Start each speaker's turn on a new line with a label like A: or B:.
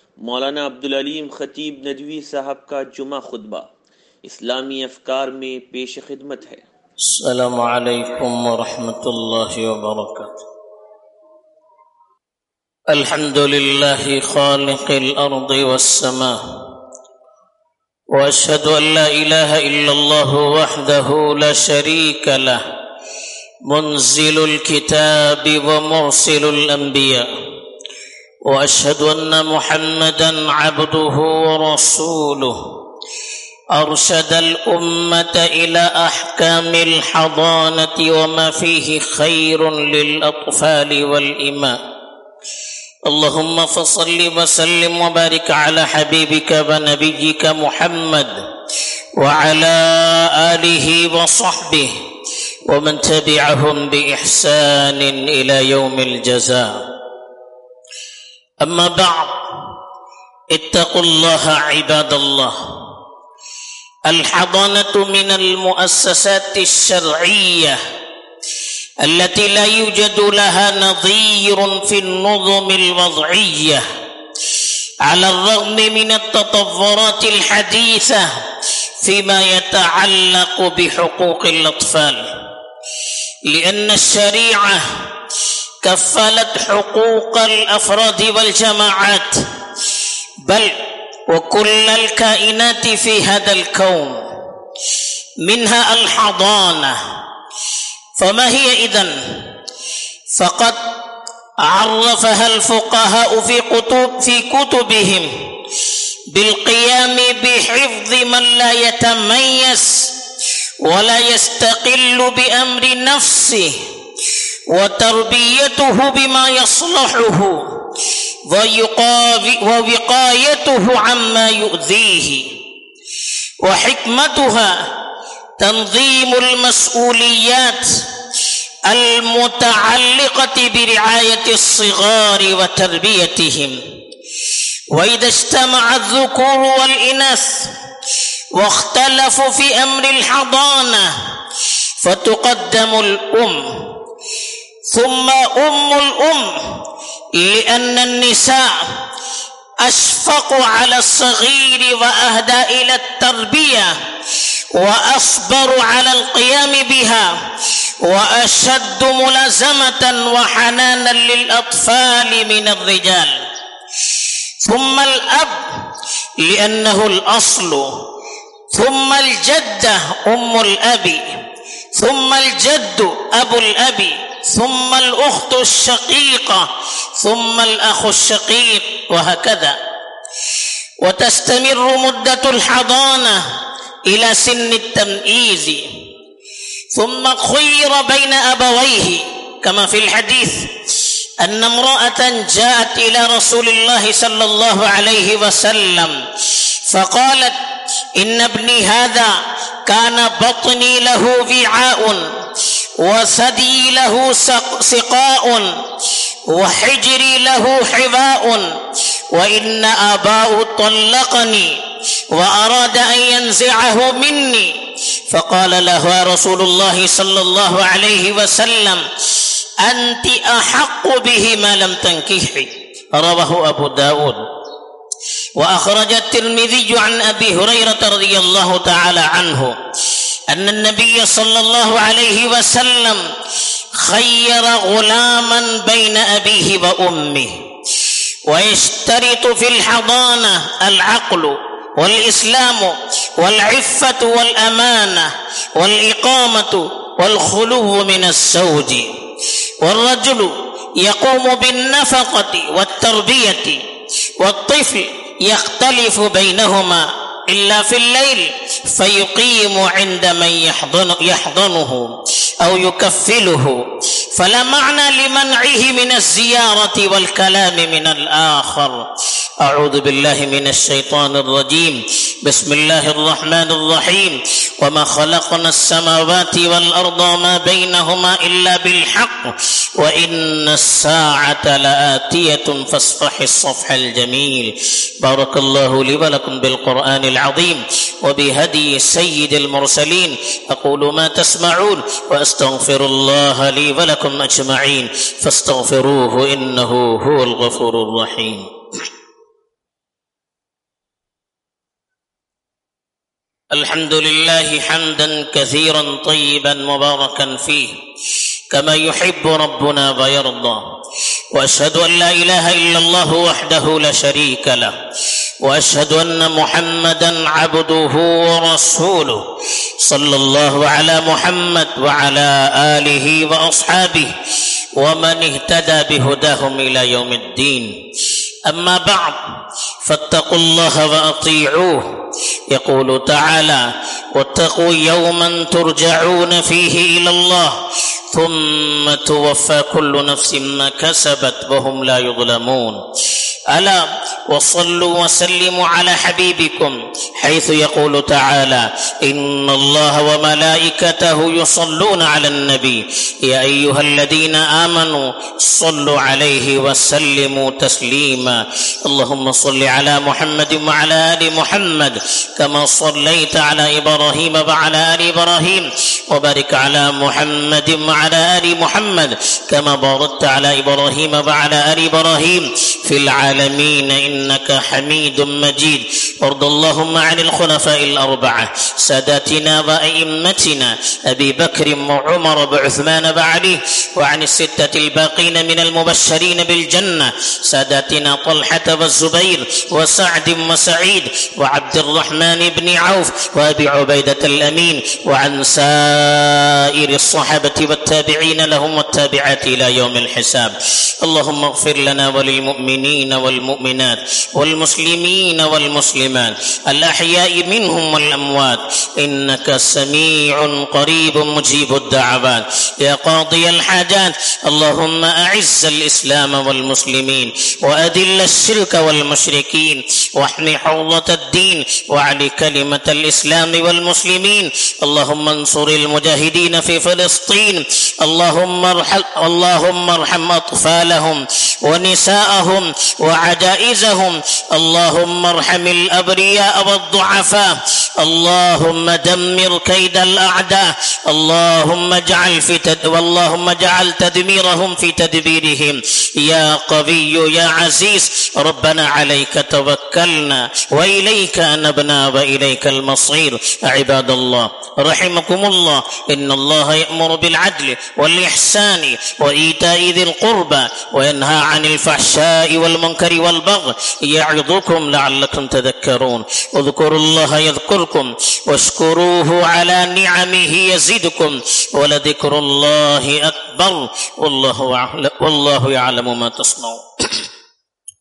A: मौलाना अब्दुल अलीम खतीब नदवी साहब का जुमा खुतबा इस्लामी अफकार में पेश खिदमत है।
B: अस्सलामु अलैकुम वरहमतुल्लाहि वबरकातुह। अल्हम्दुलिल्लाहि खालिक़िल अर्दि वस्समा व अशहदु अन ला इलाहा इल्लल्लाहु वहदहु ला शरीका लह मुनज़िलुल किताबि व मुरसिलुल अंबिया व अशहदु अन्न मुहम्मदन अब्दुहु व रसूलुहु अरशदल उम्मत इला अहकामिल हदानति व मा फीहि खैरुन लिल अत्फालि वल इमा। अल्लाहुम्मा फसल्लि व सल्लिम व बारिक अला हबीबिका व नबिय्यिका मुहम्मद व अला आलिहि व सहबिहि व मन तबिअहुम बि इहसानिन इला यौमिल जज़ा। अम्मा बअद, इत्तक़ुल्लाह इबादल्लाह। الحضانة من المؤسسات الشرعية التي لا يوجد لها نظير في النظم الوضعية على الرغم من التطورات الحديثة فيما يتعلق بحقوق الأطفال، لأن الشريعة كفلت حقوق الأفراد والجماعات بل وكل الكائنات في هذا الكون، منها الحضانة. فما هي إذن؟ فقد عرفها الفقهاء في كتبهم بالقيام بحفظ من لا يتميز ولا يستقل بأمر نفسه وتربيته بما يصلحه ووقايته عما يؤذيه. وحكمتها تنظيم المسؤوليات المتعلقة برعاية الصغار وتربيتهم. وإذا اجتمع الذكور والإناث واختلفوا في أمر الحضانة فتقدم الأم ثم أم الأم، لأن النساء أشفق على الصغير وأهدى إلى التربية وأصبر على القيام بها وأشد ملازمة وحنانا للأطفال من الرجال. ثم الأب لأنه الأصل، ثم الجدة أم الأب، ثم الجد أبو الأب، ثم الأخت الشقيقة، ثم الأخ الشقيق، وهكذا. وتستمر مدة الحضانة إلى سن التمييز. ثم خير بين أبويه كما في الحديث أن امرأة جاءت إلى رسول الله صلى الله عليه وسلم فقالت: إن ابني هذا كان بطني له وعاء وثدي له سقاء وحجري له حذاء، وإن أباه طلقني وأراد أن ينزعه مني، فقال له رسول الله صلى الله عليه وسلم: أنت أحق به ما لم تنكحي. رواه أبو داود. وأخرج الترمذي عن أبي هريرة رضي الله تعالى عنه أن النبي صلى الله عليه وسلم خير غلاما بين أبيه وأمه. ويشترط في الحضانة العقل والإسلام والعفة والأمانة والإقامة والخلو من الزوج. والرجل يقوم بالنفقة والتربية، والطفل يختلف بينهما إلا في الليل فيقيم عند من يحضنه أو يكفله، فلا معنى لمنعه من الزيارة والكلام من الآخر. أعوذ بالله من الشيطان الرجيم. بسم الله الرحمن الرحيم. وما خلقنا السماوات والأرض وما بينهما إلا بالحق وإن الساعة لآتية فاصفح الصفح الجميل. بارك الله لي ولكم بالقرآن العظيم وبهدي سيد المرسلين. أقول ما تسمعون وأستغفر الله لي ولكم أجمعين فاستغفروه إنه هو الغفور الرحيم. الحمد لله حمدا كثيرا طيبا مباركا فيه كما يحب ربنا ويرضى، واشهد ان لا اله الا الله وحده لا شريك له، واشهد ان محمدا عبده ورسوله، صلى الله على محمد وعلى اله واصحابه ومن اهتدى بهداهم الى يوم الدين. اما بعد، فاتقوا الله واطيعوه. يقول تعالى: واتقوا يوما ترجعون فيه الى الله ثم توفى كل نفس ما كسبت وهم لا يظلمون. ألا وصلوا وسلموا على حبيبكم، حيث يقول تعالى: إن الله وملائكته يصلون على النبي يا أيها الذين آمنوا صلوا عليه وسلموا تسليما. اللهم صل على محمد وعلى آل محمد كما صليت على إبراهيم وعلى آل إبراهيم، وبارك على محمد وعلى آل محمد كما باركت على إبراهيم وعلى آل إبراهيم في العالمين إنك حميد مجيد. وارض اللهم عن الخلفاء الأربعة ساداتنا وأئمتنا أبي بكر وعمر وعثمان وعلي، وعن الستة الباقين من المبشرين بالجنة ساداتنا طلحة والزبير وسعد وسعيد وعبد الرحمن بن عوف وأبي عبيدة الأمين، وعن سائر الصحابة والتابعين لهم والتابعات إلى يوم الحساب. اللهم اغفر لنا وللمؤمنين والمؤمنات والمسلمين والمسلمات الأحياء منهم والأموات، إنك سميع قريب مجيب الدعوات يا قاضي الحاجات. اللهم أعز الإسلام والمسلمين وأذل الشرك والمشركين واحمي حوضة الدين وأعل كلمة الإسلام والمسلمين. اللهم انصر المجاهدين في فلسطين. اللهم ارحم أطفالهم ونساءهم وعجائزهم. اللهم ارحم الأبرياء والضعفاء. اللهم دمر كيد الأعداء. اللهم اجعل تدميرهم في تدبيرهم يا قوي يا عزيز. ربنا عليك توكلنا وإليك أنبنا وإليك المصير. عباد الله رحمكم الله، إن الله يأمر بالعدل والإحسان وإيتاء ذي القربى وينهى عن الفحشاء والمنكر والبغي يعظكم لعلكم تذكرون. اذكروا الله يذكركم واشكروه على نعمه يزدكم ولذكر الله أكبر والله يعلم ما تصنعون.